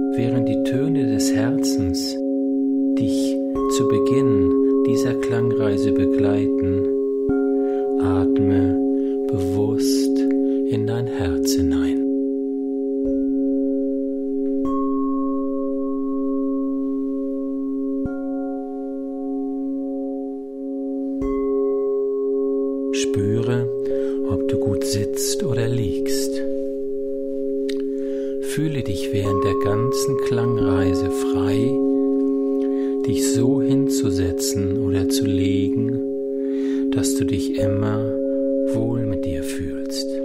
während die Töne des Herzens dich zu Beginn dieser Klangreise begleiten, atme bewusst in dein Herz hinein. Spüre, ob du gut sitzt oder liegst. Fühle dich während der ganzen Klangreise frei, dich so hinzusetzen oder zu legen, dass du dich immer wohl mit dir fühlst.